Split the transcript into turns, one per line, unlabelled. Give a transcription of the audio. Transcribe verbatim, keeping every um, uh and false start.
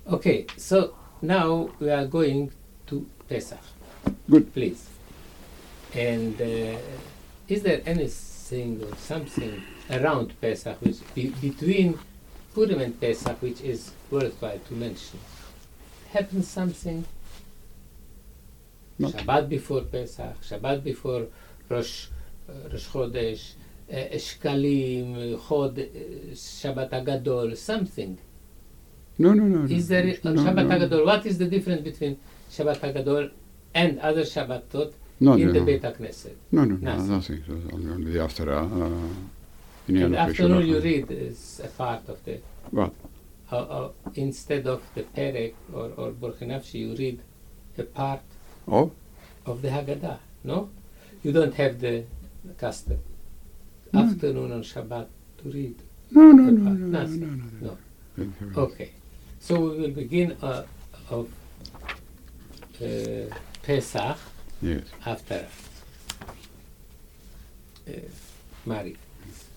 Okay, so now we are going to Pesach.
Good.
Please. And uh, is there anything or something around Pesach, which be, between Purim and Pesach, which is worthwhile to mention? Happens something?
No.
Shabbat before Pesach, Shabbat before Rosh, uh, Rosh Chodesh, uh, Shkalim, Chod, uh, Shabbat Agadol, something.
No, no, no.
Is
no,
there on
no,
Shabbat
no.
Agadol? What is the difference between Shabbat Agadol and other Shabbatot
No,
in
no,
the
no.
Beit HaKnesset?
No, no, no,
Nothing.
nothing. So only, only the after. Uh,
In the
Inyan of
afternoon
Pesach.
you read is a part of the,
What?
uh, uh, instead of the Perek or, or Borchei Nafshi, you read a part
Oh?
of the Haggadah, no? You don't have the custom.
No.
Afternoon on Shabbat to read.
No, no,
the
no,
part.
no, no,
Nothing.
no, no,
No.
Thank you very much.
Okay. So we will begin uh, of uh, Pesach
Yes.
after uh, Mariv.